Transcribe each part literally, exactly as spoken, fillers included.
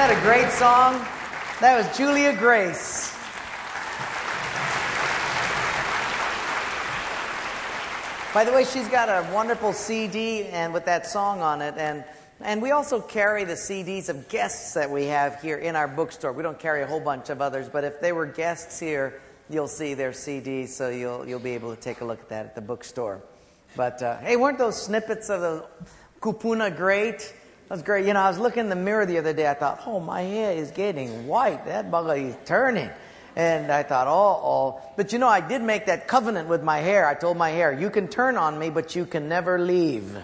that a great song? That was Julia Grace. By the way, she's got a wonderful C D and with that song on it, and and we also carry the C Ds of guests that we have here in our bookstore. We don't carry a whole bunch of others, but if they were guests here, you'll see their C Ds, so you'll you'll be able to take a look at that at the bookstore. But uh, hey, weren't those snippets of the kupuna great? That was great. You know, I was looking in the mirror the other day. I thought, oh, my hair is getting white. That bugger is turning. And I thought, oh, oh. But you know, I did make that covenant with my hair. I told my hair, you can turn on me, but you can never leave.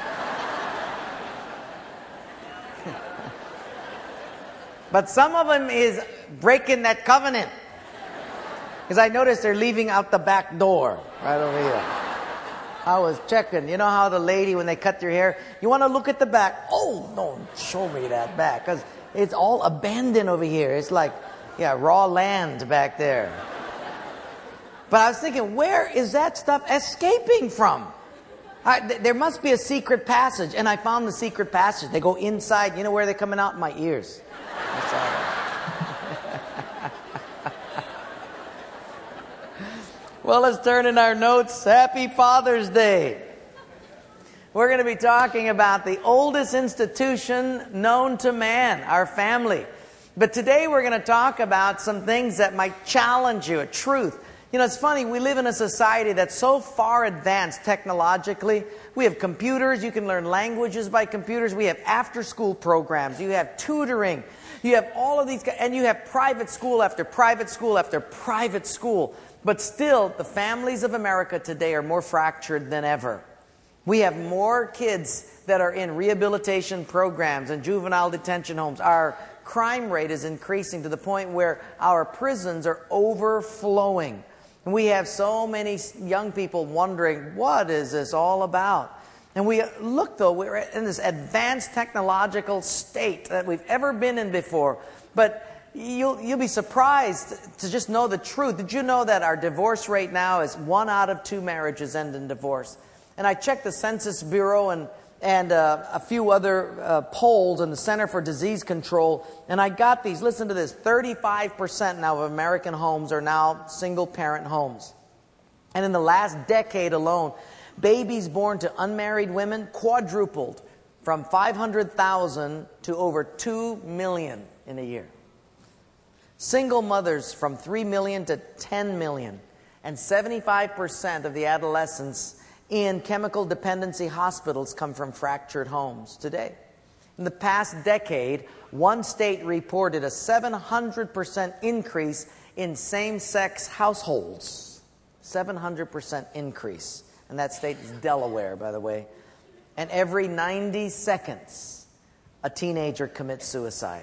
But some of them is breaking that covenant. Because I noticed they're leaving out the back door right over here. I was checking. You know how the lady, when they cut their hair, you want to look at the back. Oh, don't show me that back. Because it's all abandoned over here. It's like, yeah, raw land back there. But I was thinking, where is that stuff escaping from? I, th- there must be a secret passage. And I found the secret passage. They go inside. You know where they're coming out? My ears. That's all right. Well, let's turn in our notes. Happy Father's Day. We're going to be talking about the oldest institution known to man, our family. But today we're going to talk about some things that might challenge you, a truth. You know, it's funny, we live in a society that's so far advanced technologically. We have computers, you can learn languages by computers. We have after-school programs, you have tutoring, you have all of these, and you have private school after private school after private school. But still, the families of America today are more fractured than ever. We have more kids that are in rehabilitation programs and juvenile detention homes. Our crime rate is increasing to the point where our prisons are overflowing. And we have so many young people wondering, what is this all about? And we look, though, we're in this advanced technological state that we've ever been in before. But You'll, you'll be surprised to just know the truth. Did you know that our divorce rate now is one out of two marriages end in divorce? And I checked the Census Bureau and, and uh, a few other uh, polls in the Center for Disease Control, and I got these. Listen to this. thirty-five percent now of American homes are now single-parent homes. And in the last decade alone, babies born to unmarried women quadrupled from five hundred thousand to over two million in a year. Single mothers from three million to ten million, and seventy-five percent of the adolescents in chemical dependency hospitals come from fractured homes today. In the past decade, one state reported a seven hundred percent increase in same-sex households. seven hundred percent increase. And that state is Delaware, by the way. And every ninety seconds, a teenager commits suicide.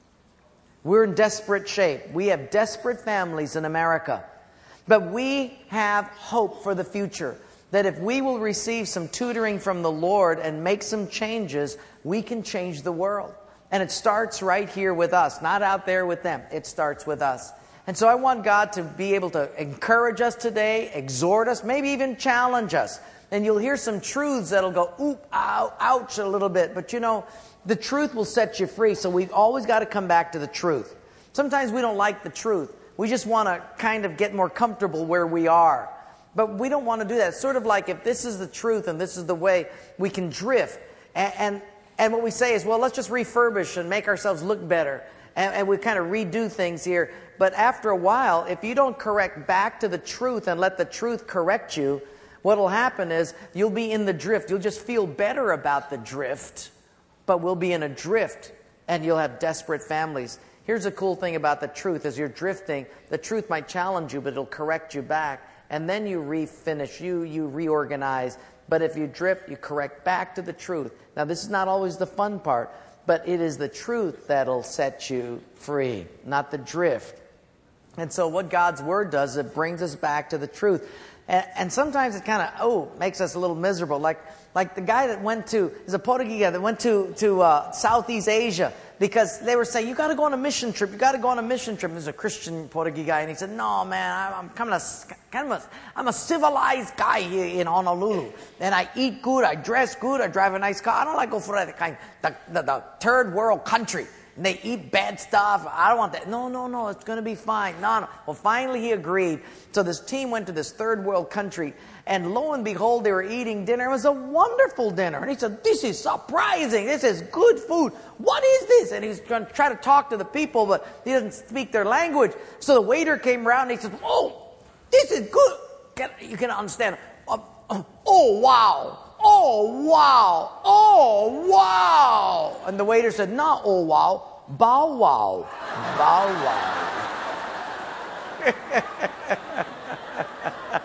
We're in desperate shape. We have desperate families in America. But we have hope for the future. That if we will receive some tutoring from the Lord and make some changes, we can change the world. And it starts right here with us, not out there with them. It starts with us. And so I want God to be able to encourage us today, exhort us, maybe even challenge us. And you'll hear some truths that'll go, oop, ow, ouch, a little bit. But you know, the truth will set you free, so we've always got to come back to the truth. Sometimes we don't like the truth. We just want to kind of get more comfortable where we are. But we don't want to do that. It's sort of like if this is the truth and this is the way, we can drift. And and, and what we say is, well, let's just refurbish and make ourselves look better. And, and we kind of redo things here. But after a while, if you don't correct back to the truth and let the truth correct you, what will happen is you'll be in the drift. You'll just feel better about the drift. But we'll be in a drift, and you'll have desperate families. Here's the cool thing about the truth. As you're drifting, the truth might challenge you, but it'll correct you back. And then you refinish, you, you reorganize. But if you drift, you correct back to the truth. Now, this is not always the fun part, but it is the truth that'll set you free, not the drift. And so what God's Word does, it brings us back to the truth. And, and sometimes it kind of, oh, makes us a little miserable. Like like the guy that went to, there's a Portuguese guy that went to, to uh, Southeast Asia because they were saying, you got to go on a mission trip. You got to go on a mission trip. There's a Christian Portuguese guy. And he said, no, man, I'm, I'm kind of a, kind of a, I'm a civilized guy here in Honolulu. And I eat good. I dress good. I drive a nice car. I don't like go for that kind, the, the, the third world country. And they eat bad stuff. I don't want that. No, no, no, it's going to be fine. No, no. Well, finally he agreed. So this team went to this third world country, and lo and behold, they were eating dinner. It was a wonderful dinner. And he said, this is surprising. This is good food. What is this? And he's going to try to talk to the people, but he doesn't speak their language. So the waiter came around and he said, oh, this is good. You can understand. Oh, wow. Oh, wow. Oh, wow. And the waiter said, not oh, wow. Bow, wow. Bow, wow.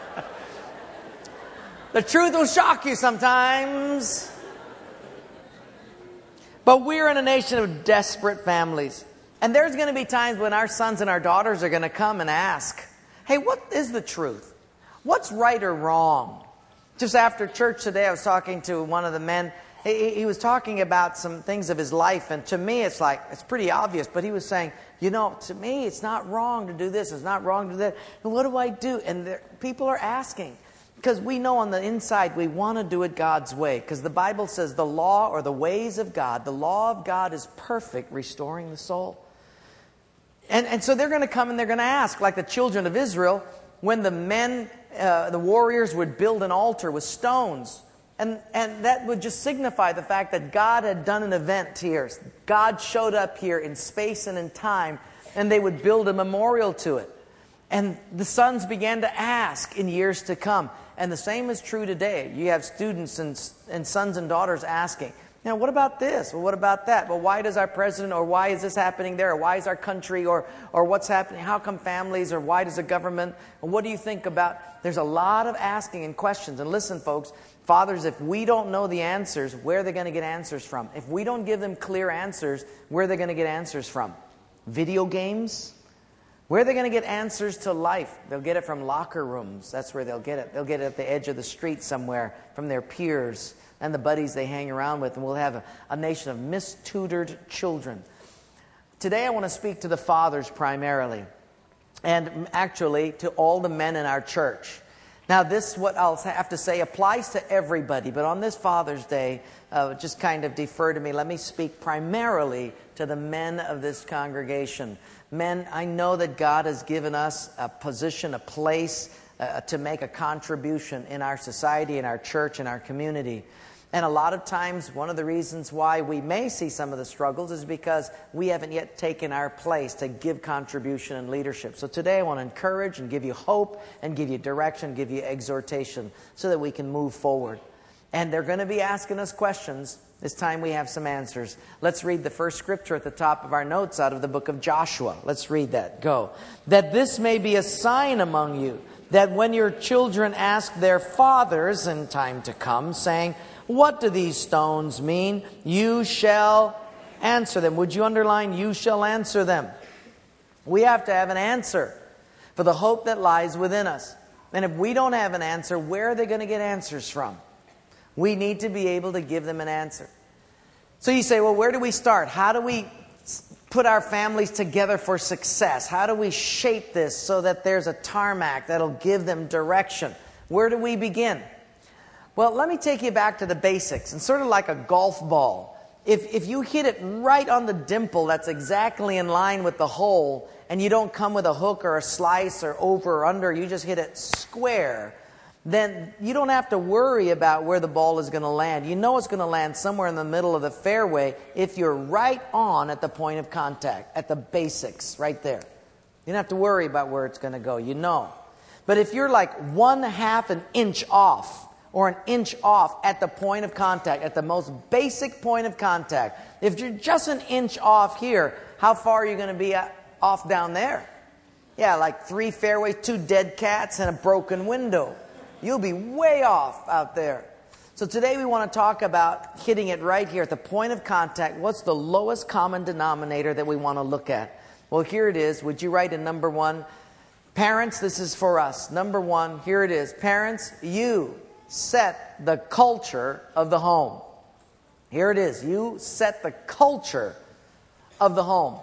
The truth will shock you sometimes. But we're in a nation of desperate families. And there's going to be times when our sons and our daughters are going to come and ask, hey, what is the truth? What's right or wrong? Just after church today, I was talking to one of the men. He, he was talking about some things of his life. And to me, it's like, it's pretty obvious. But he was saying, you know, to me, it's not wrong to do this. It's not wrong to do that. And what do I do? And there, people are asking. Because we know on the inside we want to do it God's way. Because the Bible says the law or the ways of God, the law of God is perfect, restoring the soul. And, and so they're going to come and they're going to ask, like the children of Israel, when the men, uh, the warriors would build an altar with stones. And, and that would just signify the fact that God had done an event here. God showed up here in space and in time, and they would build a memorial to it. And the sons began to ask in years to come. And the same is true today. You have students and, and sons and daughters asking, now, what about this? Well, what about that? Well, why does our president, or why is this happening there? Or why is our country, or, or what's happening? How come families, or why does the government? And what do you think about? There's a lot of asking and questions. And listen, folks, fathers, if we don't know the answers, where are they going to get answers from? If we don't give them clear answers, where are they going to get answers from? Video games? Where are they going to get answers to life? They'll get it from locker rooms. That's where they'll get it. They'll get it at the edge of the street somewhere from their peers and the buddies they hang around with. And we'll have a, a nation of mistutored children. Today I want to speak to the fathers primarily. And actually to all the men in our church. Now this, what I'll have to say, applies to everybody. But on this Father's Day, uh, just kind of defer to me. Let me speak primarily to the men of this congregation. Men, I know that God has given us a position, a place uh, to make a contribution in our society, in our church, in our community. And a lot of times, one of the reasons why we may see some of the struggles is because we haven't yet taken our place to give contribution and leadership. So today I want to encourage and give you hope and give you direction, give you exhortation so that we can move forward. And they're going to be asking us questions. This time we have some answers. Let's read the first scripture at the top of our notes out of the book of Joshua. Let's read that. Go. That this may be a sign among you, that when your children ask their fathers in time to come, saying, what do these stones mean? You shall answer them. Would you underline, you shall answer them? We have to have an answer for the hope that lies within us. And if we don't have an answer, where are they going to get answers from? We need to be able to give them an answer. So you say, well, where do we start? How do we put our families together for success? How do we shape this so that there's a tarmac that'll give them direction? Where do we begin? Well, let me take you back to the basics. And sort of like a golf ball. If, if you hit it right on the dimple that's exactly in line with the hole, and you don't come with a hook or a slice or over or under, you just hit it square, then you don't have to worry about where the ball is going to land. You know it's going to land somewhere in the middle of the fairway if you're right on at the point of contact, at the basics, right there. You don't have to worry about where it's going to go. You know. But if you're like one half an inch off, or an inch off at the point of contact, at the most basic point of contact, if you're just an inch off here, how far are you going to be off down there? Yeah, like three fairways, two dead cats, and a broken window. You'll be way off out there. So today we want to talk about hitting it right here at the point of contact. What's the lowest common denominator that we want to look at? Well, here it is. Would you write in number one? Parents, this is for us. Number one, here it is. Parents, you set the culture of the home. Here it is. You set the culture of the home.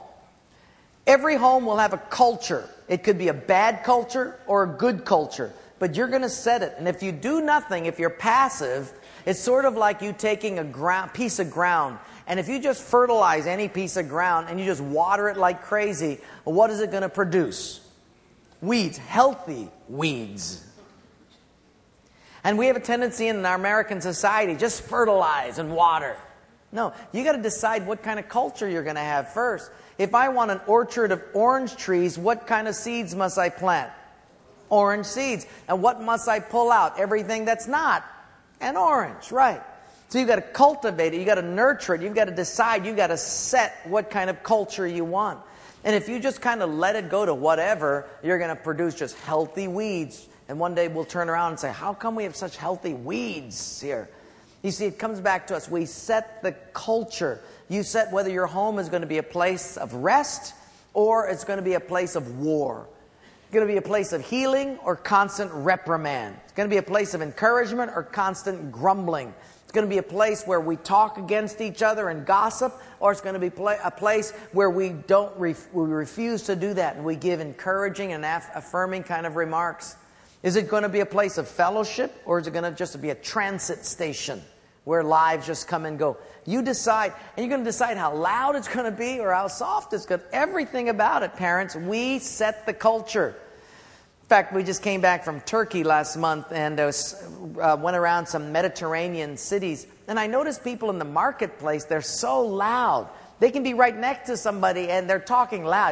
Every home will have a culture. It could be a bad culture or a good culture. But you're going to set it. And if you do nothing, if you're passive, It's sort of like you taking a ground, piece of ground, and if you just fertilize any piece of ground and you just water it like crazy, well, what is it going to produce? Weeds, healthy weeds. And we have a tendency in our American society, just fertilize and water. No, you got to decide what kind of culture you're going to have first. If I want an orchard of orange trees, what kind of seeds must I plant? Orange seeds. And what must I pull out? Everything that's not an orange, right? So you've got to cultivate it, you've got to nurture it, you've got to decide, you've got to set what kind of culture you want. And if you just kind of let it go to whatever, you're going to produce just healthy weeds. And one day we'll turn around and say, how come we have such healthy weeds here? You see, it comes back to us. We set the culture. You set whether your home is going to be a place of rest or it's going to be a place of war. It's going to be a place of healing or constant reprimand. It's going to be a place of encouragement or constant grumbling. It's going to be a place where we talk against each other and gossip, or it's going to be a place where we don't ref- we refuse to do that and we give encouraging and aff- affirming kind of remarks. Is it going to be a place of fellowship, or is it going to just be a transit station where lives just come and go? You decide, and you're going to decide how loud it's going to be or how soft it's going to be. Everything about it, parents, we set the culture. In fact, we just came back from Turkey last month and uh, uh, went around some Mediterranean cities. And I noticed people in the marketplace, they're so loud. They can be right next to somebody and they're talking loud.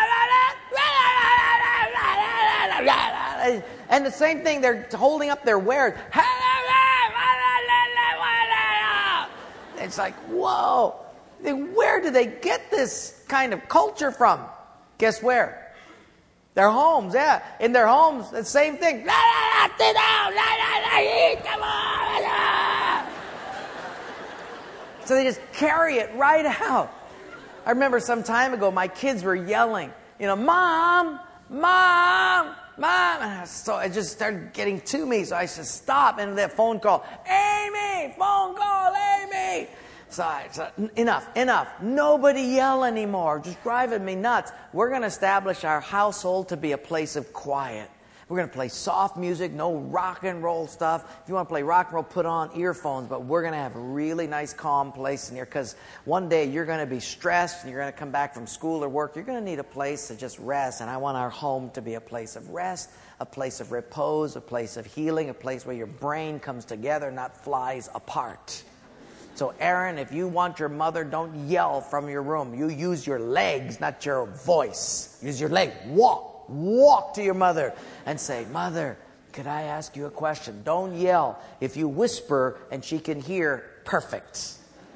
And the same thing, they're holding up their wares. It's like, whoa. Where do they get this kind of culture from? Guess where? Their homes, yeah. In their homes, the same thing. So they just carry it right out. I remember some time ago, my kids were yelling, you know, Mom, Mom, Mom. And so it just started getting to me. So I said, stop. And that phone call, Amy, phone call, Amy. So I said, enough, enough. Nobody yell anymore. Just driving me nuts. We're going to establish our household to be a place of quiet. We're going to play soft music, no rock and roll stuff. If you want to play rock and roll, put on earphones. But we're going to have a really nice, calm place in here. Because one day you're going to be stressed and you're going to come back from school or work. You're going to need a place to just rest. And I want our home to be a place of rest, a place of repose, a place of healing, a place where your brain comes together, not flies apart. So, Aaron, if you want your mother, don't yell from your room. You use your legs, not your voice. Use your leg. Walk. Walk to your mother and say, Mother, could I ask you a question? Don't yell. If you whisper and she can hear, perfect.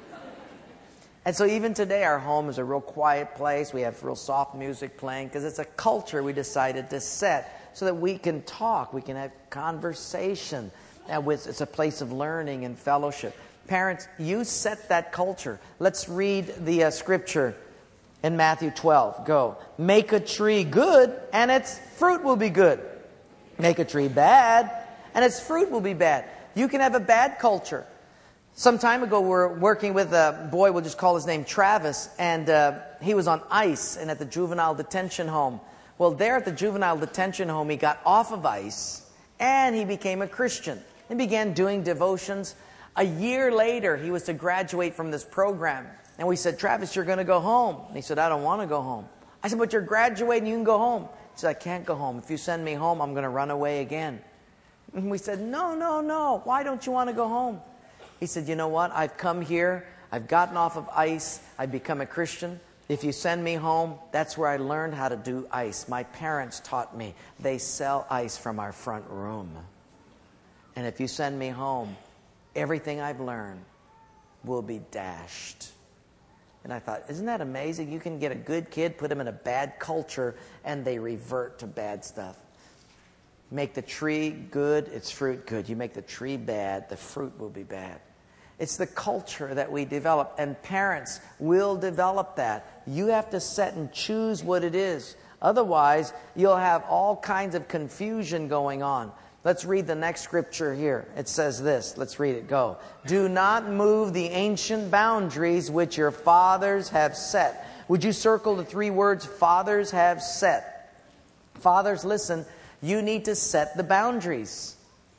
And so even today, our home is a real quiet place. We have real soft music playing because it's a culture we decided to set so that we can talk. We can have conversation. And it's a place of learning and fellowship. Parents, you set that culture. Let's read the uh, scripture in Matthew twelve. Go. Make a tree good, and its fruit will be good. Make a tree bad, and its fruit will be bad. You can have a bad culture. Some time ago, we were working with a boy, we'll just call his name Travis, and uh, he was on ICE and at the juvenile detention home. Well, there at the juvenile detention home, he got off of ICE, and he became a Christian. He began doing devotions. A year later, he was to graduate from this program. And we said, Travis, you're going to go home. And he said, I don't want to go home. I said, but you're graduating, you can go home. He said, I can't go home. If you send me home, I'm going to run away again. And we said, no, no, no. Why don't you want to go home? He said, you know what? I've come here. I've gotten off of ICE. I've become a Christian. If you send me home, that's where I learned how to do ICE. My parents taught me. They sell ICE from our front room. And if you send me home, everything I've learned will be dashed. And I thought, isn't that amazing? You can get a good kid, put them in a bad culture, and they revert to bad stuff. Make the tree good, its fruit good. You make the tree bad, the fruit will be bad. It's the culture that we develop, and parents will develop that. You have to set and choose what it is. Otherwise, you'll have all kinds of confusion going on. Let's read the next scripture here. It says this. Let's read it. Go. Do not move the ancient boundaries which your fathers have set. Would you circle the three words, fathers have set? Fathers, listen, you need to set the boundaries.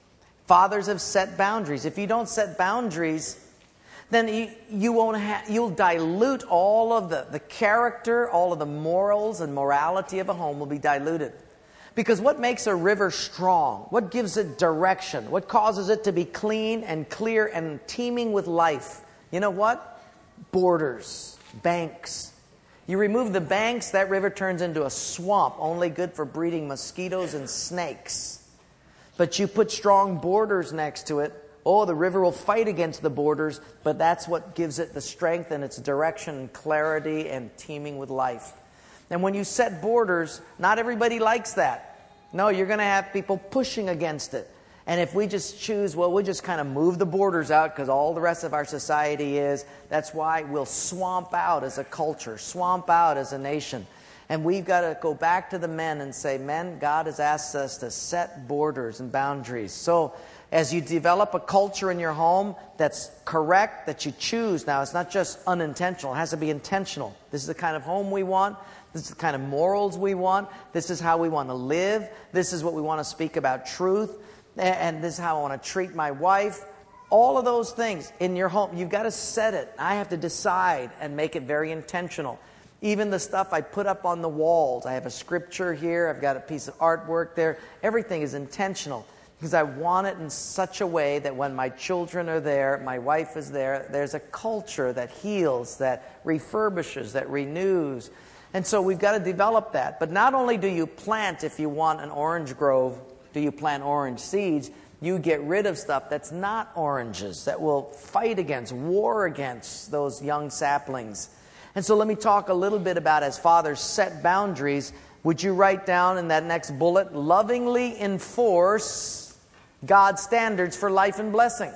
Fathers have set boundaries. If you don't set boundaries, then you, you won't have, you'll dilute all of the, the character, all of the morals and morality of a home will be diluted. Because what makes a river strong? What gives it direction? What causes it to be clean and clear and teeming with life? You know what? Borders, banks. You remove the banks, that river turns into a swamp, only good for breeding mosquitoes and snakes. But you put strong borders next to it, oh, the river will fight against the borders, but that's what gives it the strength and its direction and clarity and teeming with life. And when you set borders, not everybody likes that. No, you're going to have people pushing against it. And if we just choose, well, we'll just kind of move the borders out because all the rest of our society is, that's why we'll swamp out as a culture, swamp out as a nation. And we've got to go back to the men and say, men, God has asked us to set borders and boundaries. So as you develop a culture in your home that's correct, that you choose now, it's not just unintentional, it has to be intentional. This is the kind of home we want. This is the kind of morals we want. This is how we want to live. This is what we want to speak about truth. And this is how I want to treat my wife. All of those things in your home, you've got to set it. I have to decide and make it very intentional. Even the stuff I put up on the walls. I have a scripture here. I've got a piece of artwork there. Everything is intentional because I want it in such a way that when my children are there, my wife is there, there's a culture that heals, that refurbishes, that renews. And so we've got to develop that. But not only do you plant, if you want an orange grove, do you plant orange seeds, you get rid of stuff that's not oranges, that will fight against, war against those young saplings. And so let me talk a little bit about, as fathers set boundaries, would you write down in that next bullet, lovingly enforce God's standards for life and blessing.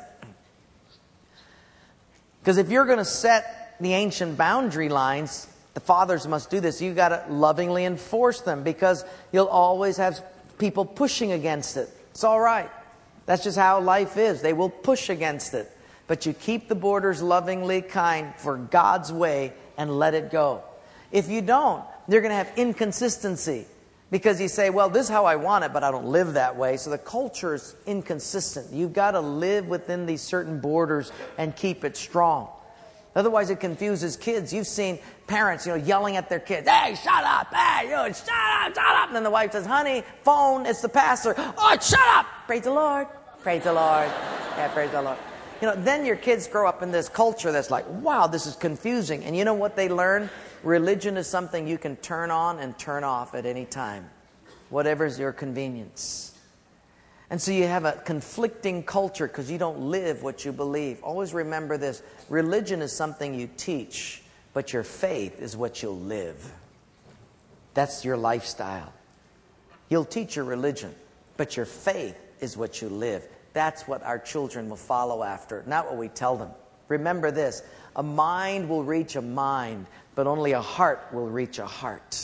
Because if you're going to set the ancient boundary lines, the fathers must do this. You've got to lovingly enforce them because you'll always have people pushing against it. It's all right. That's just how life is. They will push against it. But you keep the borders lovingly kind for God's way and let it go. If you don't, you're going to have inconsistency. Because you say, well, this is how I want it, but I don't live that way. So the culture is inconsistent. You've got to live within these certain borders and keep it strong. Otherwise, it confuses kids. You've seen parents, you know, yelling at their kids, hey, shut up, hey, you, shut up, shut up. And then the wife says, honey, phone, it's the pastor. Oh, shut up. Praise the Lord. Praise the Lord. Yeah, praise the Lord. You know, then your kids grow up in this culture that's like, wow, this is confusing. And you know what they learn? Religion is something you can turn on and turn off at any time, whatever's your convenience. And so you have a conflicting culture because you don't live what you believe. Always remember this. Religion is something you teach, but your faith is what you'll live. That's your lifestyle. You'll teach your religion, but your faith is what you live. That's what our children will follow after, not what we tell them. Remember this. A mind will reach a mind, but only a heart will reach a heart.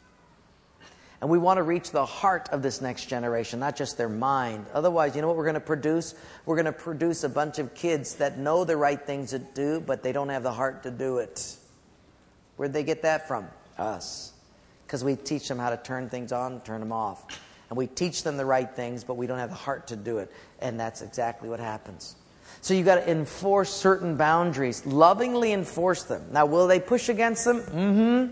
And we want to reach the heart of this next generation, not just their mind. Otherwise, you know what we're going to produce? We're going to produce a bunch of kids that know the right things to do, but they don't have the heart to do it. Where'd they get that from? Us. Because we teach them how to turn things on, turn them off. And we teach them the right things, but we don't have the heart to do it. And that's exactly what happens. So you've got to enforce certain boundaries. Lovingly enforce them. Now, will they push against them? Mm-hmm.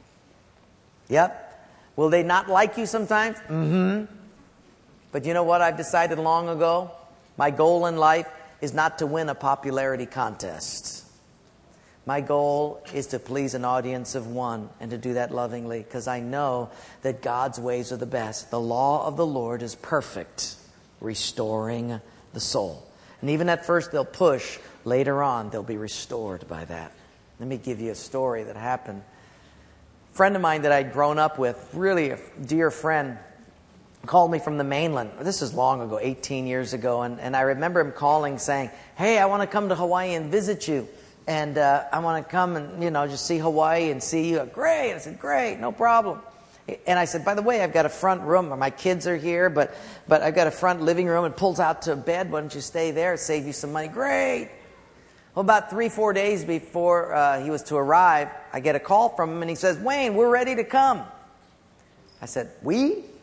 Yep. Will they not like you sometimes? Mm-hmm. But you know what I've decided long ago? My goal in life is not to win a popularity contest. My goal is to please an audience of one and to do that lovingly because I know that God's ways are the best. The law of the Lord is perfect, restoring the soul. And even at first they'll push. Later on, they'll be restored by that. Let me give you a story that happened. A friend of mine that I'd grown up with, really a dear friend, called me from the mainland. This is long ago, eighteen years ago. And, and I remember him calling saying, hey, I want to come to Hawaii and visit you. And uh, I want to come and, you know, just see Hawaii and see you. Great. I said, great, no problem. And I said, by the way, I've got a front room. My kids are here, but, but I've got a front living room. It pulls out to a bed. Why don't you stay there? Save you some money. Great. Well, about three, four days before uh, he was to arrive, I get a call from him, and he says, Wayne, we're ready to come. I said, we?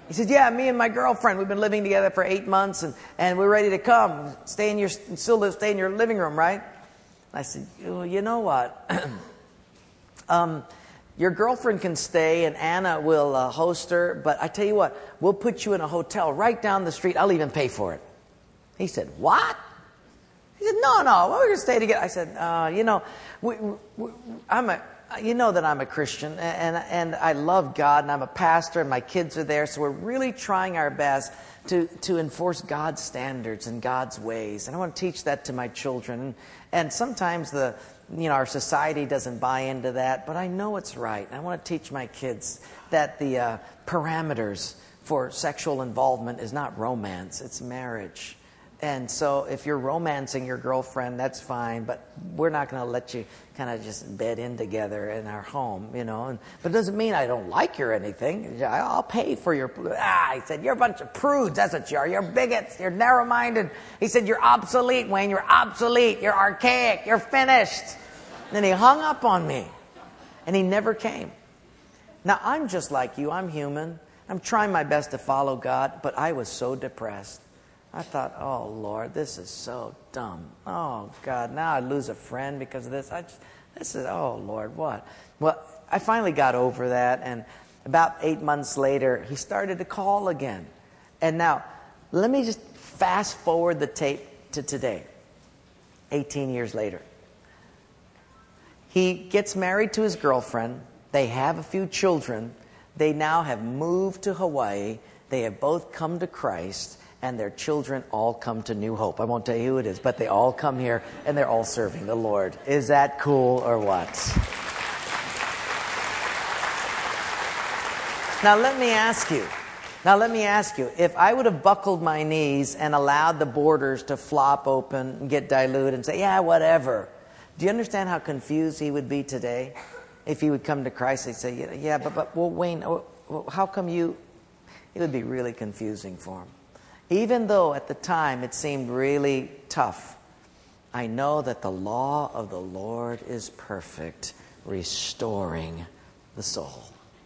He said, yeah, me and my girlfriend, we've been living together for eight months and, and we're ready to come. Stay in your, still live, stay in your living room, right? I said, well, you know what? um, your girlfriend can stay and Anna will uh, host her, but I tell you what, we'll put you in a hotel right down the street. I'll even pay for it. He said, what? He said, no, no, we're going to stay together. I said, uh, you know, we, we, I'm a, you know that I'm a Christian and, and I love God and I'm a pastor and my kids are there. So we're really trying our best to, to enforce God's standards and God's ways. And I want to teach that to my children. And, and sometimes the, you know, our society doesn't buy into that, but I know it's right. And I want to teach my kids that the uh, parameters for sexual involvement is not romance, it's marriage. And so if you're romancing your girlfriend, that's fine, but we're not going to let you kind of just bed in together in our home, you know. And, but it doesn't mean I don't like you or anything. I'll pay for your... Ah, he said, you're a bunch of prudes, that's what you are. You're bigots, you're narrow-minded. He said, you're obsolete, Wayne, you're obsolete, you're archaic, you're finished. And then he hung up on me, and he never came. Now, I'm just like you, I'm human. I'm trying my best to follow God, but I was so depressed. I thought, oh, Lord, this is so dumb. Oh, God, now I lose a friend because of this. I just, this is, oh, Lord, what? Well, I finally got over that, and about eight months later, he started to call again. And now, let me just fast forward the tape to today, eighteen years later. He gets married to his girlfriend. They have a few children. They now have moved to Hawaii. They have both come to Christ. And their children all come to New Hope. I won't tell you who it is, but they all come here and they're all serving the Lord. Is that cool or what? Now let me ask you. Now let me ask you. If I would have buckled my knees and allowed the borders to flop open and get diluted and say, yeah, whatever. Do you understand how confused he would be today? If he would come to Christ, he'd say, yeah, but, but well, Wayne, well, how come you... It would be really confusing for him. Even though at the time it seemed really tough, I know that the law of the Lord is perfect, restoring the soul.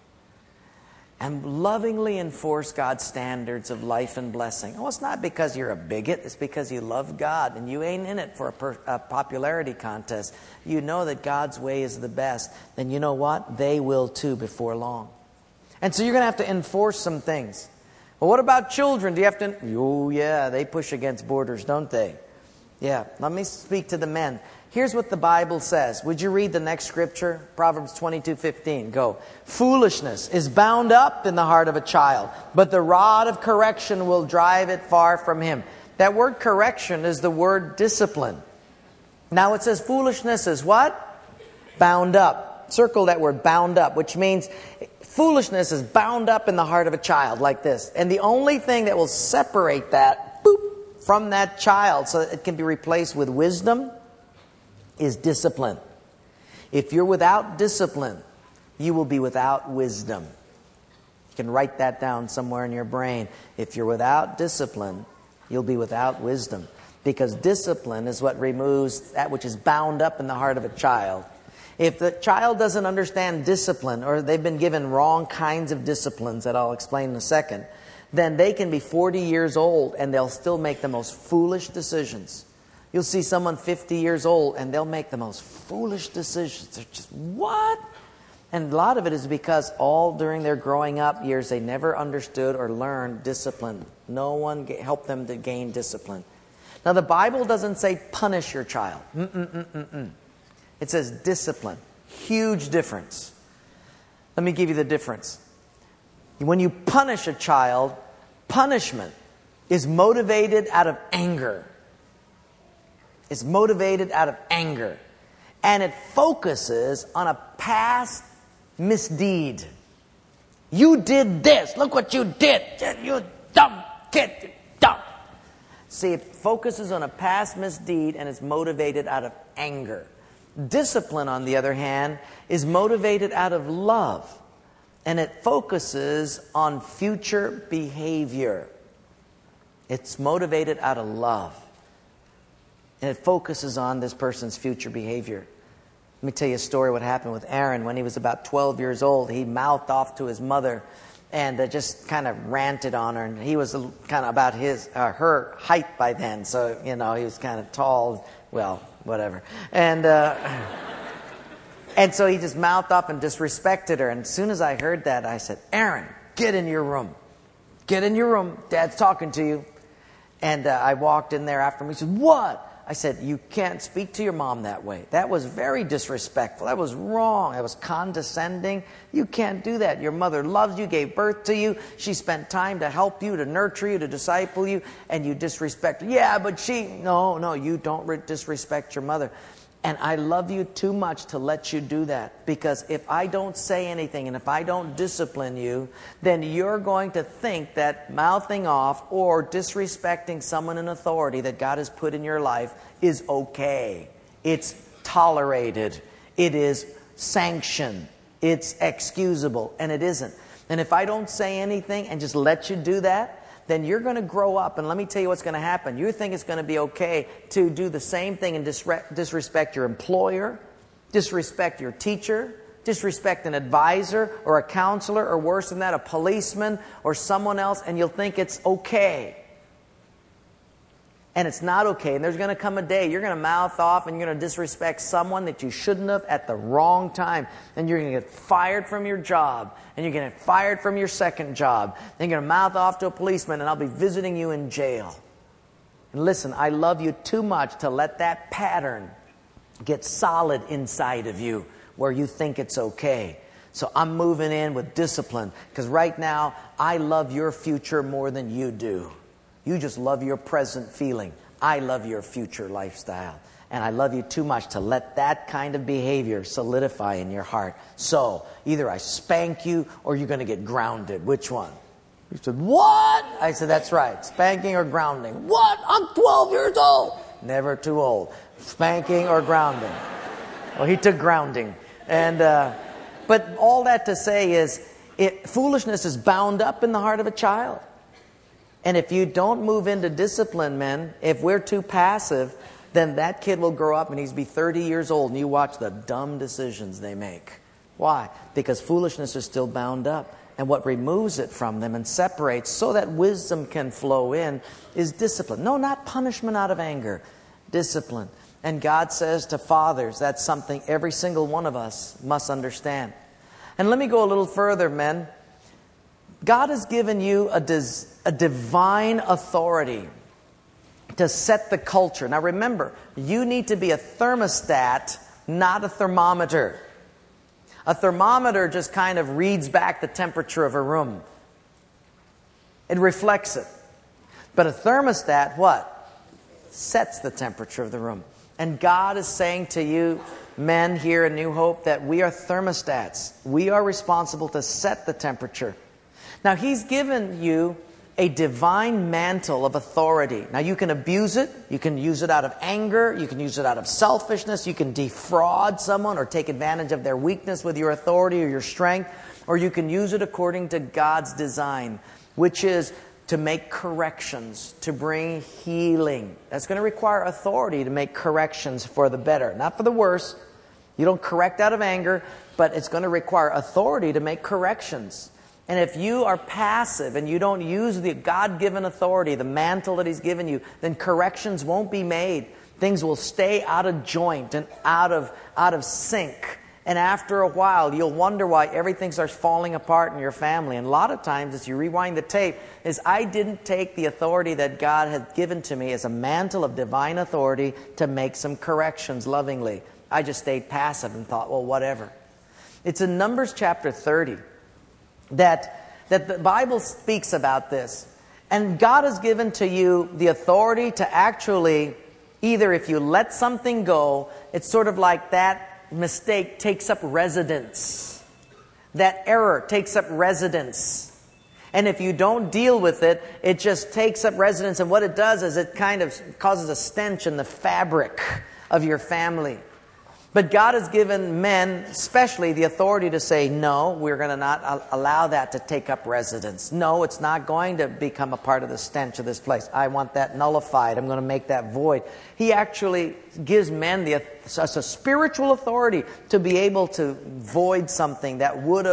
And lovingly enforce God's standards of life and blessing. Oh, it's not because you're a bigot, it's because you love God and you ain't in it for a, per, a popularity contest. You know that God's way is the best. Then you know what? They will too before long. And so you're going to have to enforce some things. Well, what about children? Do you have to... Oh, yeah, they push against borders, don't they? Yeah, let me speak to the men. Here's what the Bible says. Would you read the next scripture? Proverbs twenty-two fifteen. Go. Foolishness is bound up in the heart of a child, but the rod of correction will drive it far from him. That word correction is the word discipline. Now it says foolishness is what? Bound up. Circle that word, bound up, which means... Foolishness is bound up in the heart of a child like this. And the only thing that will separate that boop, from that child so that it can be replaced with wisdom is discipline. If you're without discipline, you will be without wisdom. You can write that down somewhere in your brain. If you're without discipline, you'll be without wisdom. Because discipline is what removes that which is bound up in the heart of a child. If the child doesn't understand discipline, or they've been given wrong kinds of disciplines that I'll explain in a second, then they can be forty years old and they'll still make the most foolish decisions. You'll see someone fifty years old and they'll make the most foolish decisions. They're just, what? And a lot of it is because all during their growing up years, they never understood or learned discipline. No one helped them to gain discipline. Now, the Bible doesn't say punish your child. Mm-mm-mm-mm-mm. It says discipline. Huge difference. Let me give you the difference. When you punish a child, punishment is motivated out of anger. It's motivated out of anger. And it focuses on a past misdeed. You did this. Look what you did. You dumb kid. You dumb. See, it focuses on a past misdeed and it's motivated out of anger. Discipline, on the other hand, is motivated out of love. And it focuses on future behavior. It's motivated out of love. And it focuses on this person's future behavior. Let me tell you a story what happened with Aaron. When he was about twelve years old, he mouthed off to his mother and uh, just kind of ranted on her. And he was kind of about his uh, her height by then, so you know he was kind of tall. Well, whatever. And uh, and so he just mouthed up and disrespected her. And as soon as I heard that, I said, "Aaron, get in your room. Get in your room. Dad's talking to you." And uh, I walked in there after him. He said, "What?" I said, "You can't speak to your mom that way. That was very disrespectful. That was wrong. That was condescending. You can't do that. Your mother loves you, gave birth to you. She spent time to help you, to nurture you, to disciple you, and you disrespect her. Yeah, but she..." No, no, you don't re- disrespect your mother. And I love you too much to let you do that. Because if I don't say anything and if I don't discipline you, then you're going to think that mouthing off or disrespecting someone in authority that God has put in your life is okay. It's tolerated. It is sanctioned. It's excusable. And it isn't. And if I don't say anything and just let you do that, then you're going to grow up, and let me tell you what's going to happen. You think it's going to be okay to do the same thing and disre- disrespect your employer, disrespect your teacher, disrespect an advisor or a counselor, or worse than that, a policeman or someone else, and you'll think it's okay. And it's not okay. And there's going to come a day you're going to mouth off and you're going to disrespect someone that you shouldn't have at the wrong time. And you're going to get fired from your job. And you're going to get fired from your second job. And you're going to mouth off to a policeman and I'll be visiting you in jail. And listen, I love you too much to let that pattern get solid inside of you where you think it's okay. So I'm moving in with discipline because right now I love your future more than you do. You just love your present feeling. I love your future lifestyle. And I love you too much to let that kind of behavior solidify in your heart. So, either I spank you or you're going to get grounded. Which one? You said, "What?" I said, "That's right. Spanking or grounding." "What? I'm twelve years old." Never too old. Spanking or grounding. Well, he took grounding. And, uh, but all that to say is, it, foolishness is bound up in the heart of a child. And if you don't move into discipline, men, if we're too passive, then that kid will grow up and he's be thirty years old and you watch the dumb decisions they make. Why? Because foolishness is still bound up. And what removes it from them and separates so that wisdom can flow in is discipline. No, not punishment out of anger. Discipline. And God says to fathers, that's something every single one of us must understand. And let me go a little further, men. God has given you a, dis, a divine authority to set the culture. Now remember, you need to be a thermostat, not a thermometer. A thermometer just kind of reads back the temperature of a room. It reflects it. But a thermostat, what? Sets the temperature of the room. And God is saying to you, men here in New Hope, that we are thermostats. We are responsible to set the temperature. Now, He's given you a divine mantle of authority. Now, you can abuse it. You can use it out of anger. You can use it out of selfishness. You can defraud someone or take advantage of their weakness with your authority or your strength. Or you can use it according to God's design, which is to make corrections, to bring healing. That's going to require authority to make corrections for the better, not for the worse. You don't correct out of anger, but it's going to require authority to make corrections. And if you are passive and you don't use the God-given authority, the mantle that He's given you, then corrections won't be made. Things will stay out of joint and out of, out of sync. And after a while, you'll wonder why everything starts falling apart in your family. And a lot of times, as you rewind the tape, is I didn't take the authority that God had given to me as a mantle of divine authority to make some corrections lovingly. I just stayed passive and thought, well, whatever. It's in Numbers chapter thirty. That, that the Bible speaks about this. And God has given to you the authority to actually, either if you let something go, it's sort of like that mistake takes up residence. That error takes up residence. And if you don't deal with it, it just takes up residence. And what it does is it kind of causes a stench in the fabric of your family. But God has given men, especially, the authority to say, no, we're going to not allow that to take up residence. No, it's not going to become a part of the stench of this place. I want that nullified. I'm going to make that void. He actually gives men the, a spiritual authority to be able to void something that would have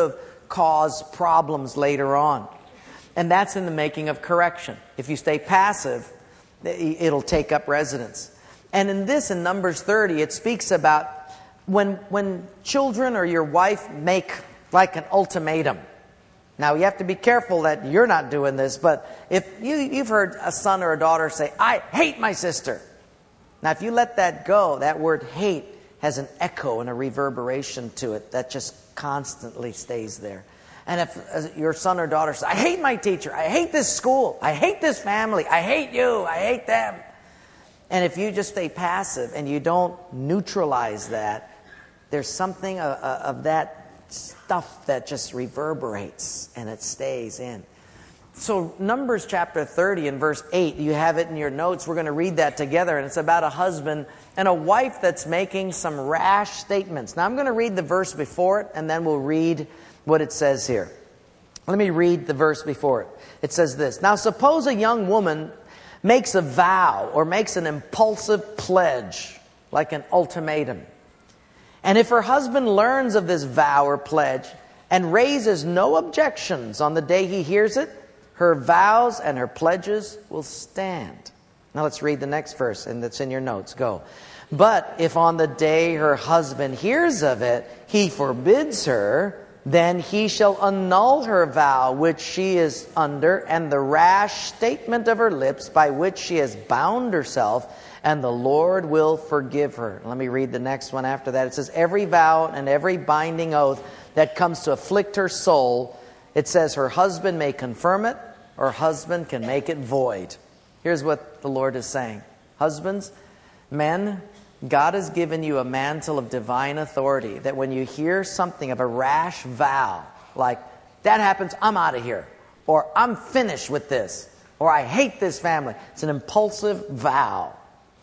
cause problems later on. And that's in the making of correction. If you stay passive, it'll take up residence. And in this, in Numbers thirty, it speaks about when, when children or your wife make like an ultimatum. Now, you have to be careful that you're not doing this, but if you, you've heard a son or a daughter say, I hate my sister. Now, if you let that go, that word hate has an echo and a reverberation to it that just constantly stays there. And if your son or daughter says, I hate my teacher, I hate this school, I hate this family, I hate you, I hate them. And if you just stay passive and you don't neutralize that, there's something of, of that stuff that just reverberates and it stays in. So Numbers chapter thirty and verse eight, you have it in your notes. We're going to read that together. And it's about a husband and a wife that's making some rash statements. Now I'm going to read the verse before it, and then we'll read what it says here. Let me read the verse before it. It says this. Now suppose a young woman makes a vow or makes an impulsive pledge, like an ultimatum. And if her husband learns of this vow or pledge and raises no objections on the day he hears it, her vows and her pledges will stand. Now let's read the next verse, and that's in your notes. Go. But if on the day her husband hears of it, he forbids her, then he shall annul her vow which she is under, and the rash statement of her lips by which she has bound herself, and the Lord will forgive her. Let me read the next one after that. It says, every vow and every binding oath that comes to afflict her soul, it says her husband may confirm it, or husband can make it void. Here's what the Lord is saying. Husbands, men, God has given you a mantle of divine authority that when you hear something of a rash vow, like, that happens, I'm out of here, or I'm finished with this, or I hate this family. It's an impulsive vow.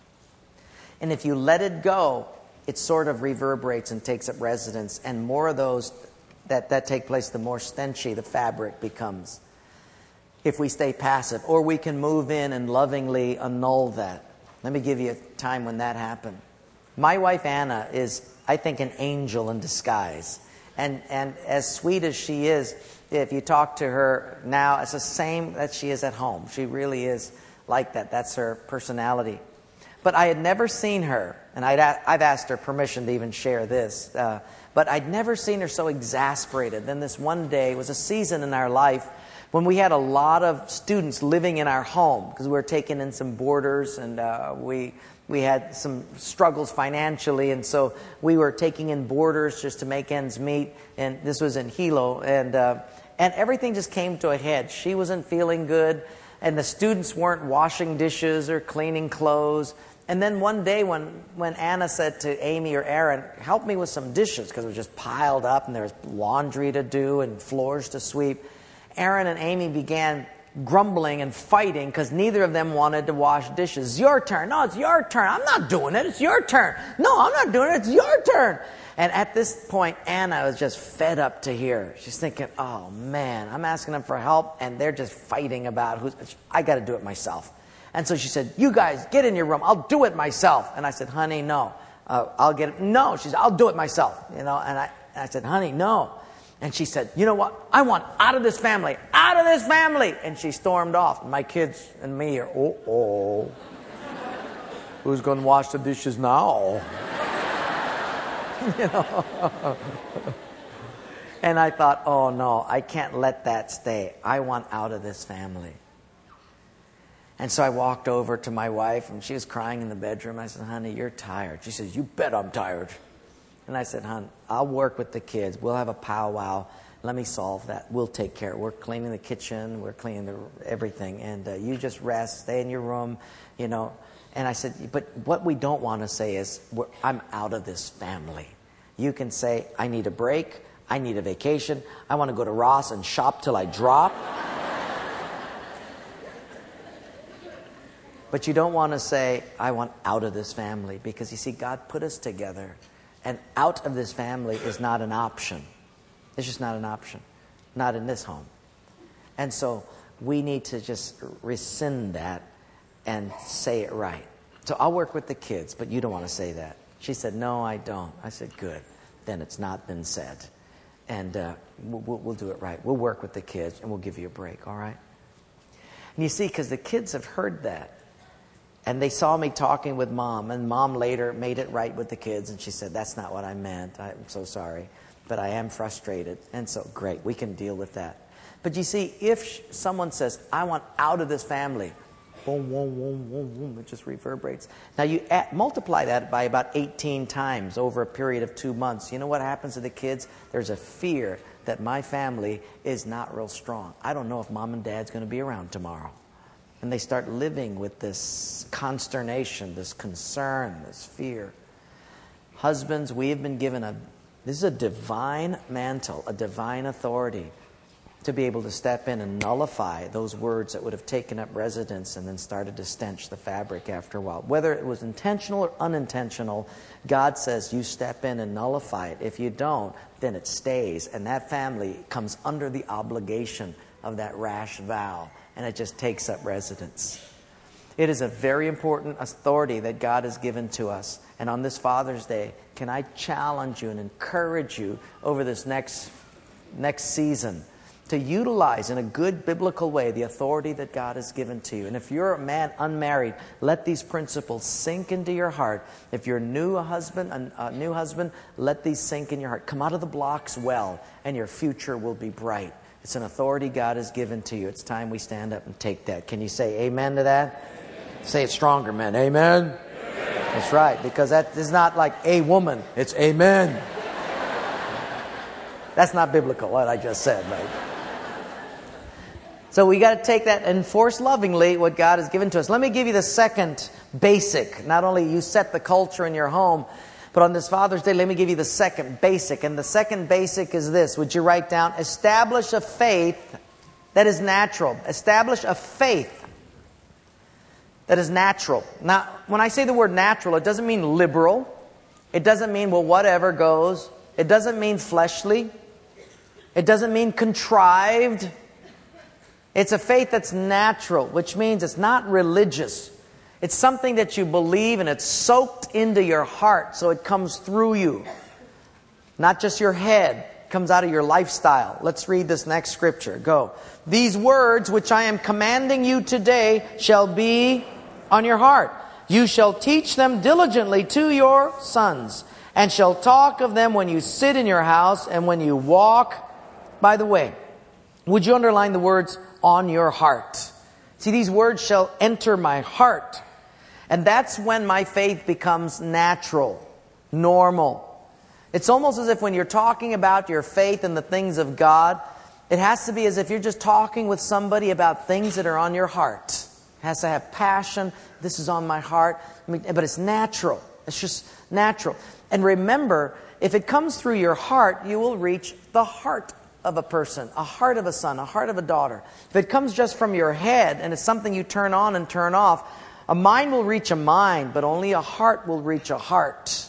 And if you let it go, it sort of reverberates and takes up residence. And more of those that, that take place, the more stenchy the fabric becomes. If we stay passive. Or we can move in and lovingly annul that. Let me give you a time when that happened. My wife Anna is, I think, an angel in disguise. And, and as sweet as she is, if you talk to her now, it's the same that she is at home. She really is like that. That's her personality. But I had never seen her, and I'd, I've asked her permission to even share this, uh, but I'd never seen her so exasperated. Then this one day was a season in our life when we had a lot of students living in our home because we were taking in some boarders, and uh, we we had some struggles financially, and so we were taking in boarders just to make ends meet. And this was in Hilo, and uh, and everything just came to a head. She wasn't feeling good, and the students weren't washing dishes or cleaning clothes. And then one day when, when Anna said to Amy or Aaron, help me with some dishes, because it was just piled up and there was laundry to do and floors to sweep, Aaron and Amy began grumbling and fighting because neither of them wanted to wash dishes. It's your turn. No, it's your turn. I'm not doing it. It's your turn. No, I'm not doing it. It's your turn. And at this point, Anna was just fed up to hear. She's thinking, oh man, I'm asking them for help and they're just fighting about who's, I got to do it myself. And so she said, you guys, get in your room. I'll do it myself. And I said, honey, no. Uh, I'll get it. No. She said, I'll do it myself. You know, and I, and I said, honey, no. And she said, you know what? I want out of this family. Out of this family. And she stormed off. And my kids and me are, oh, oh. Who's going to wash the dishes now? You know. And I thought, oh, no, I can't let that stay. I want out of this family. And so I walked over to my wife, and she was crying in the bedroom. I said, honey, you're tired. She says, you bet I'm tired. And I said, hon, I'll work with the kids. We'll have a powwow. Let me solve that. We'll take care. We're cleaning the kitchen. We're cleaning the, everything. And uh, you just rest. Stay in your room, you know. And I said, but what we don't want to say is, we're, I'm out of this family. You can say, I need a break. I need a vacation. I want to go to Ross and shop till I drop. But you don't want to say, I want out of this family. Because you see, God put us together. And out of this family is not an option. It's just not an option. Not in this home. And so we need to just rescind that and say it right. So I'll work with the kids, but you don't want to say that. She said, no, I don't. I said, good. Then it's not been said. and uh, we'll, we'll do it right. We'll work with the kids, and we'll give you a break, all right? And you see, because the kids have heard that, and they saw me talking with Mom, and Mom later made it right with the kids, and she said, that's not what I meant. I'm so sorry, but I am frustrated. And so, great, we can deal with that. But you see, if someone says, I want out of this family, boom, boom, boom, boom, boom, it just reverberates. Now, you add, multiply that by about eighteen times over a period of two months. You know what happens to the kids? There's a fear that my family is not real strong. I don't know if Mom and Dad's going to be around tomorrow. And they start living with this consternation, this concern, this fear. Husbands, we have been given a, this is a divine mantle, a divine authority to be able to step in and nullify those words that would have taken up residence and then started to stench the fabric after a while. Whether it was intentional or unintentional, God says you step in and nullify it. If you don't, then it stays, and that family comes under the obligation of that rash vow, and it just takes up residence. It is a very important authority that God has given to us. And on this Father's Day, can I challenge you and encourage you over this next, next season to utilize in a good biblical way the authority that God has given to you. And if you're a man unmarried, let these principles sink into your heart. If you're new a husband, a, a new husband, let these sink in your heart. Come out of the blocks well, and your future will be bright. It's an authority God has given to you. It's time we stand up and take that. Can you say amen to that? Amen. Say it stronger, man. Amen? Amen. That's right, because that is not like a woman. It's amen. That's not biblical, what I just said, right? So we got to take that and enforce lovingly what God has given to us. Let me give you the second basic. Not only you set the culture in your home, but on this Father's Day, let me give you the second basic. And the second basic is this. Would you write down? Establish a faith that is natural. Establish a faith that is natural. Now, when I say the word natural, it doesn't mean liberal. It doesn't mean, well, whatever goes. It doesn't mean fleshly. It doesn't mean contrived. It's a faith that's natural, which means it's not religious. It's something that you believe, and it's soaked into your heart, so it comes through you. Not just your head. It comes out of your lifestyle. Let's read this next scripture. Go. These words which I am commanding you today shall be on your heart. You shall teach them diligently to your sons, and shall talk of them when you sit in your house and when you walk by the way. Would you underline the words on your heart? See, these words shall enter my heart. And that's when my faith becomes natural, normal. It's almost as if when you're talking about your faith and the things of God, it has to be as if you're just talking with somebody about things that are on your heart. It has to have passion. This is on my heart. I mean, but it's natural. It's just natural. And remember, if it comes through your heart, you will reach the heart of a person, a heart of a son, a heart of a daughter. If it comes just from your head and it's something you turn on and turn off, a mind will reach a mind, but only a heart will reach a heart.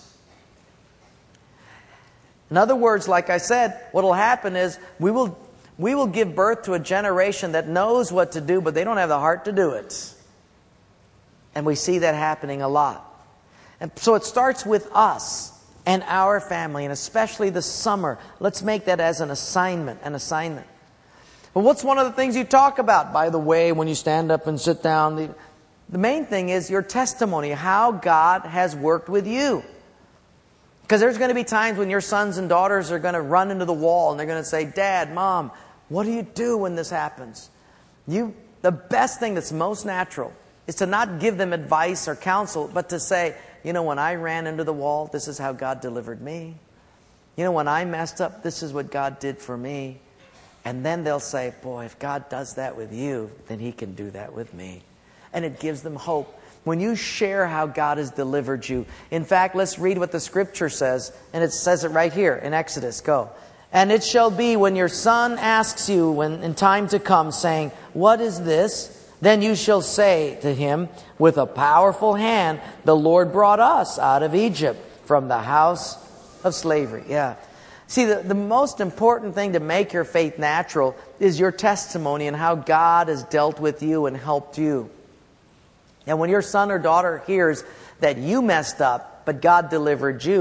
In other words, like I said, what will happen is we will we will give birth to a generation that knows what to do, but they don't have the heart to do it. And we see that happening a lot. And so it starts with us and our family, and especially the summer. Let's make that as an assignment, an assignment. Well, what's one of the things you talk about, by the way, when you stand up and sit down? The, the main thing is your testimony, how God has worked with you. Because there's going to be times when your sons and daughters are going to run into the wall and they're going to say, Dad, Mom, what do you do when this happens? You, the best thing that's most natural is to not give them advice or counsel, but to say, you know, when I ran into the wall, this is how God delivered me. You know, when I messed up, this is what God did for me. And then they'll say, boy, if God does that with you, then He can do that with me. And it gives them hope. When you share how God has delivered you. In fact, let's read what the scripture says. And it says it right here in Exodus. Go. And it shall be when your son asks you when in time to come, saying, what is this? Then you shall say to him, with a powerful hand, the Lord brought us out of Egypt from the house of slavery. Yeah. See, the, the most important thing to make your faith natural is your testimony and how God has dealt with you and helped you. And when your son or daughter hears that you messed up, but God delivered you,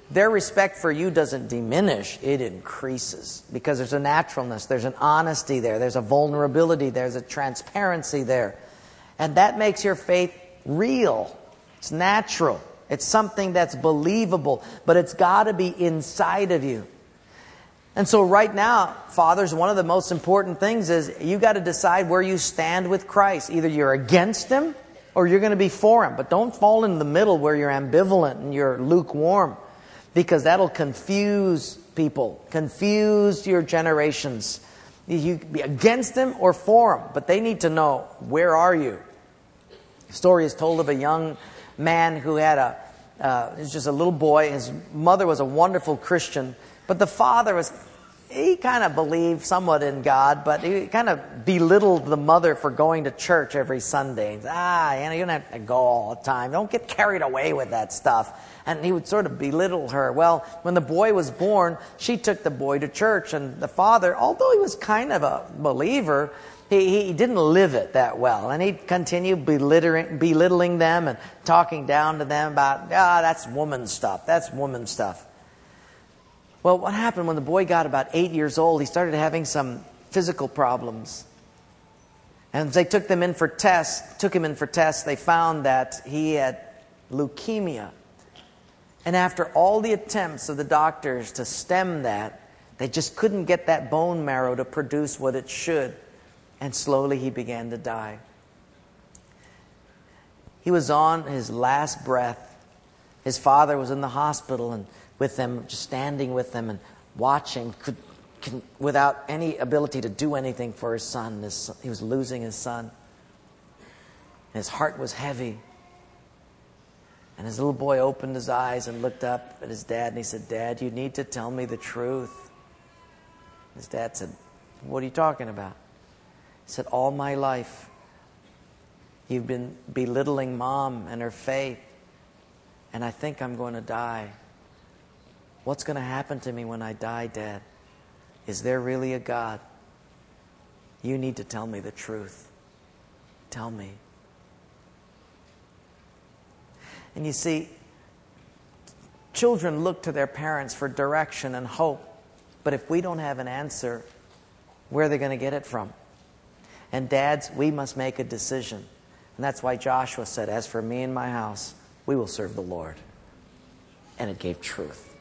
their respect for you doesn't diminish, it increases. Because there's a naturalness, there's an honesty there, there's a vulnerability, there's a transparency there. And that makes your faith real. It's natural. It's something that's believable, but it's got to be inside of you. And so right now, fathers, one of the most important things is you got to decide where you stand with Christ. Either you're against Him or you're going to be for Him. But don't fall in the middle where you're ambivalent and you're lukewarm, because that'll confuse people, confuse your generations. You can be against Him or for Him, but they need to know, where are you? The story is told of a young man who had a, uh, he was just a little boy. His mother was a wonderful Christian, but the father was, he kind of believed somewhat in God, but he kind of belittled the mother for going to church every Sunday. Ah, you know, you don't have to go all the time. Don't get carried away with that stuff. And he would sort of belittle her. Well, when the boy was born, she took the boy to church, and the father, although he was kind of a believer, He, he didn't live it that well. And he'd continue belittling, belittling them and talking down to them about, ah, that's woman stuff. That's woman stuff. Well, what happened when the boy got about eight years old, he started having some physical problems. And they took them in for tests, took him in for tests, they found that he had leukemia. And after all the attempts of the doctors to stem that, they just couldn't get that bone marrow to produce what it should. And slowly he began to die. He was on his last breath. His father was in the hospital and with them, just standing with them and watching, could, could, without any ability to do anything for his son. His, he was losing his son. And his heart was heavy. And his little boy opened his eyes and looked up at his dad and he said, "Dad, you need to tell me the truth." His dad said, "What are you talking about?" He said, "All my life, you've been belittling Mom and her faith, and I think I'm going to die. What's going to happen to me when I die, Dad? Is there really a God? You need to tell me the truth. Tell me." And you see, children look to their parents for direction and hope, but if we don't have an answer, where are they going to get it from? And dads, we must make a decision. And that's why Joshua said, "As for me and my house, we will serve the Lord." And it gave truth.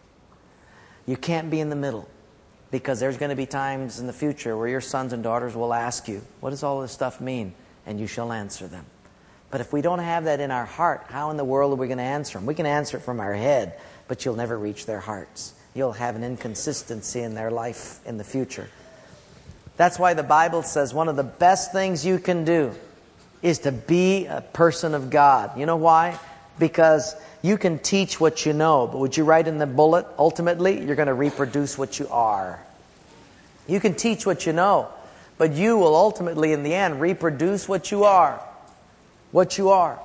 You can't be in the middle, because there's going to be times in the future where your sons and daughters will ask you, "What does all this stuff mean?" And you shall answer them. But if we don't have that in our heart, how in the world are we going to answer them? We can answer it from our head, but you'll never reach their hearts. You'll have an inconsistency in their life in the future. That's why the Bible says one of the best things you can do is to be a person of God. You know why? Because you can teach what you know, but would you write in the bullet, ultimately, you're going to reproduce what you are. You can teach what you know, but you will ultimately, in the end, reproduce what you are. What you are.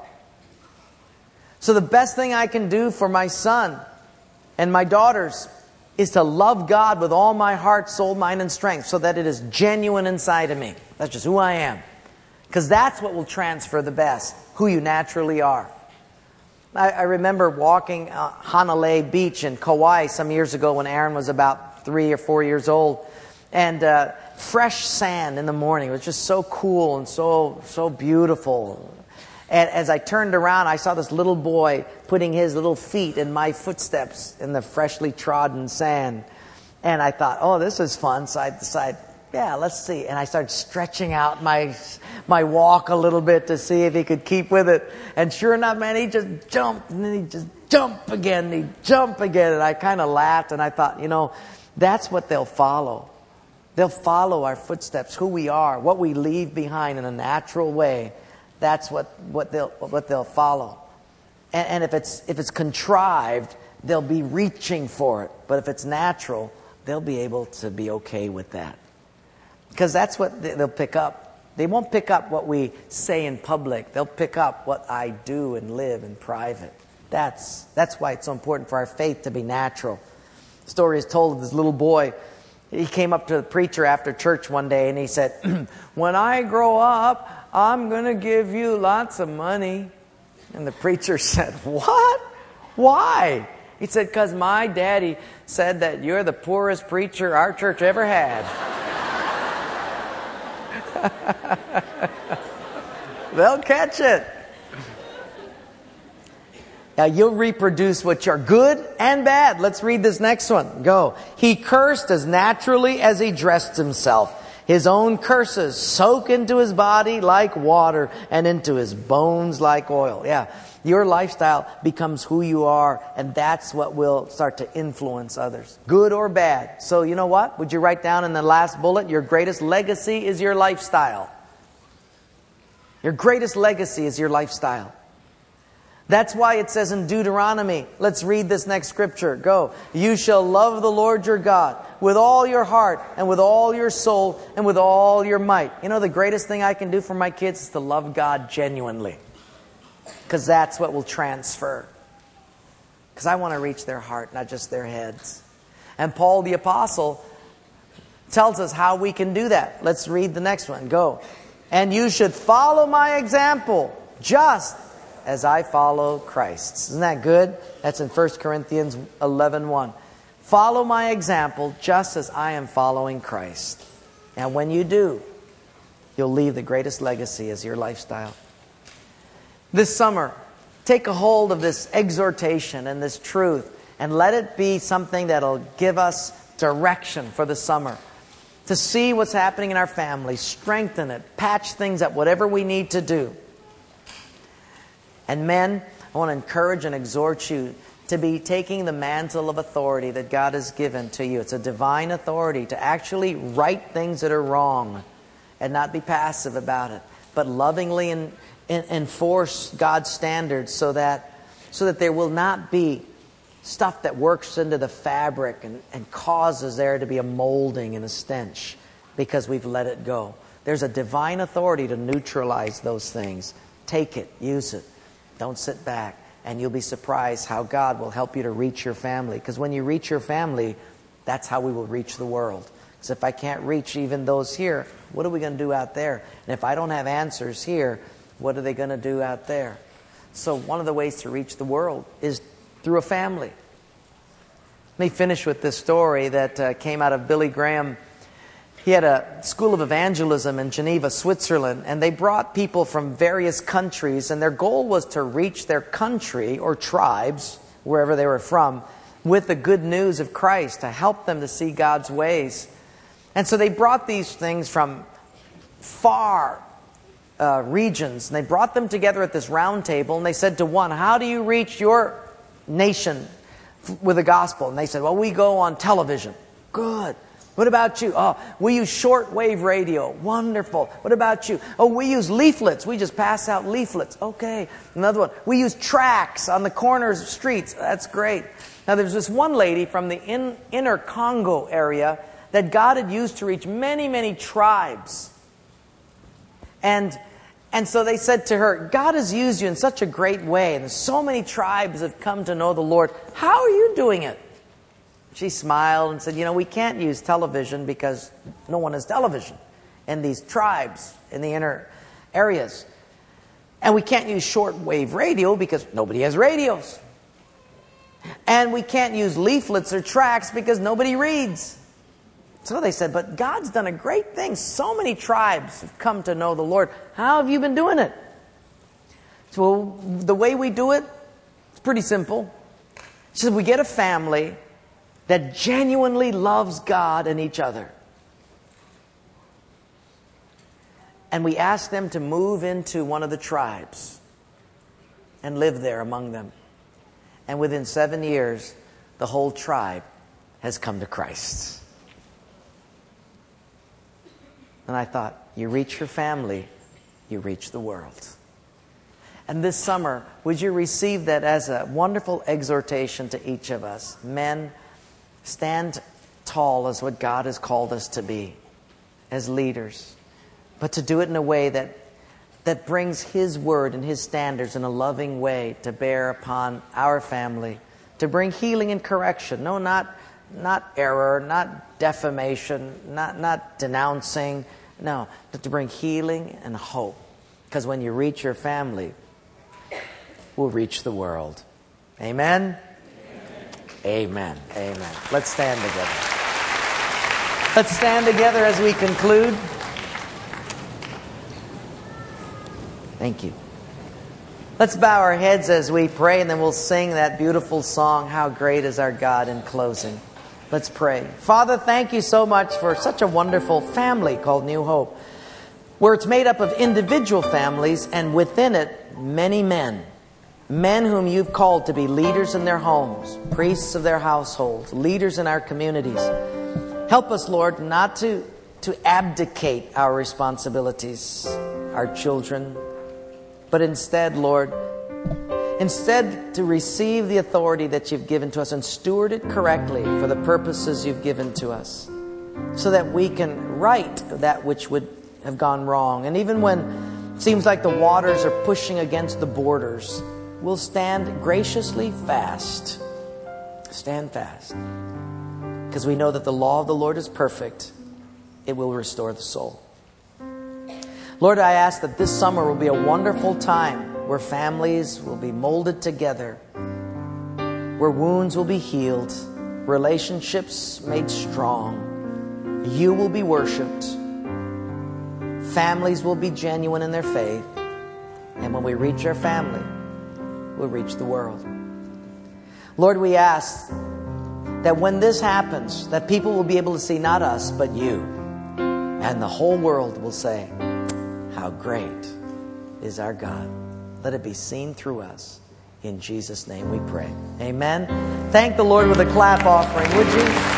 So the best thing I can do for my son and my daughters is to love God with all my heart, soul, mind, and strength, so that it is genuine inside of me. That's just who I am. Because that's what will transfer the best, who you naturally are. I, I remember walking uh, Hanalei Beach in Kauai some years ago when Aaron was about three or four years old. And uh, fresh sand in the morning. It was just so cool and so so beautiful. And as I turned around, I saw this little boy putting his little feet in my footsteps in the freshly trodden sand. And I thought, oh, this is fun. So I decided, yeah, let's see. And I started stretching out my my walk a little bit to see if he could keep with it. And sure enough, man, he just jumped. And then he just jumped again. And he'd jump again. And I kind of laughed. And I thought, you know, that's what they'll follow. They'll follow our footsteps, who we are, what we leave behind in a natural way. That's what, what they'll what they'll follow. And, and if it's if it's contrived, they'll be reaching for it. But if it's natural, they'll be able to be okay with that. Because that's what they'll pick up. They won't pick up what we say in public. They'll pick up what I do and live in private. That's that's why it's so important for our faith to be natural. The story is told of this little boy. He came up to the preacher after church one day and he said, "When I grow up, I'm going to give you lots of money." And the preacher said, "What? Why?" He said, because my daddy said that you're the poorest preacher our church ever had. They'll catch it. Now you'll reproduce what you're good and bad. Let's read this next one. Go. He cursed as naturally as he dressed himself. His own curses soak into his body like water and into his bones like oil. Yeah. Your lifestyle becomes who you are, and that's what will start to influence others, good or bad. So you know what? Would you write down in the last bullet, your greatest legacy is your lifestyle. Your greatest legacy is your lifestyle. That's why it says in Deuteronomy, let's read this next scripture. Go. You shall love the Lord your God with all your heart and with all your soul and with all your might. You know, the greatest thing I can do for my kids is to love God genuinely. Because that's what will transfer. Because I want to reach their heart, not just their heads. And Paul the Apostle tells us how we can do that. Let's read the next one. Go. And you should follow my example, just as I follow Christ's. Isn't that good? That's in First Corinthians eleven one. Follow my example, just as I am following Christ. And when you do, you'll leave the greatest legacy as your lifestyle. This summer, take a hold of this exhortation and this truth and let it be something that'll give us direction for the summer. To see what's happening in our family, strengthen it, patch things up, whatever we need to do. And men, I want to encourage and exhort you to be taking the mantle of authority that God has given to you. It's a divine authority to actually right things that are wrong and not be passive about it, but lovingly and enforce God's standards so that so that there will not be stuff that works into the fabric and, and causes there to be a molding and a stench because we've let it go. There's a divine authority to neutralize those things. Take it, use it. Don't sit back, and you'll be surprised how God will help you to reach your family. Because when you reach your family, that's how we will reach the world. Because if I can't reach even those here, what are we going to do out there? And if I don't have answers here, what are they going to do out there? So one of the ways to reach the world is through a family. Let me finish with this story that uh, came out of Billy Graham. He had a school of evangelism in Geneva, Switzerland, and they brought people from various countries, and their goal was to reach their country or tribes, wherever they were from, with the good news of Christ, to help them to see God's ways. And so they brought these things from far Uh, regions, and they brought them together at this round table, and they said to one, how do you reach your nation f- with the gospel? And they said, well, we go on television. Good. What about you? Oh, we use shortwave radio. Wonderful. What about you? Oh, we use leaflets. We just pass out leaflets. Okay. Another one. We use tracts on the corners of streets. That's great. Now, there's this one lady from the in, inner Congo area that God had used to reach many, many tribes. And And so they said to her, God has used you in such a great way, and so many tribes have come to know the Lord. How are you doing it? She smiled and said, you know, we can't use television because no one has television in these tribes, in the inner areas. And we can't use shortwave radio because nobody has radios. And we can't use leaflets or tracts because nobody reads. So they said, but God's done a great thing. So many tribes have come to know the Lord. How have you been doing it? So the way we do it, it's pretty simple. She said, we get a family that genuinely loves God and each other. And we ask them to move into one of the tribes and live there among them. And within seven years, the whole tribe has come to Christ. And I thought, you reach your family, you reach the world. And this summer, would you receive that as a wonderful exhortation to each of us? Men, stand tall as what God has called us to be as leaders. But to do it in a way that, that brings His word and His standards in a loving way to bear upon our family. To bring healing and correction. No, not, not error, not defamation, not, not denouncing. No, but to bring healing and hope. Because when you reach your family, we'll reach the world. Amen? Amen. Amen. Amen. Let's stand together. Let's stand together as we conclude. Thank you. Let's bow our heads as we pray, and then we'll sing that beautiful song, How Great Is Our God, in closing. Let's pray. Father, thank you so much for such a wonderful family called New Hope, where it's made up of individual families and within it, many men. Men whom you've called to be leaders in their homes, priests of their households, leaders in our communities. Help us, Lord, not to, to abdicate our responsibilities, our children, but instead, Lord, instead to receive the authority that you've given to us and steward it correctly for the purposes you've given to us, so that we can right that which would have gone wrong. And even when it seems like the waters are pushing against the borders, we'll stand graciously fast. Stand fast. Because we know that the law of the Lord is perfect. It will restore the soul. Lord, I ask that this summer will be a wonderful time where families will be molded together, where wounds will be healed, relationships made strong. You will be worshipped. Families will be genuine in their faith. And when we reach our family, we'll reach the world. Lord, we ask that when this happens, that people will be able to see not us, but you. And the whole world will say, how great is our God. Let it be seen through us. In Jesus' name we pray. Amen. Thank the Lord with a clap offering, would you?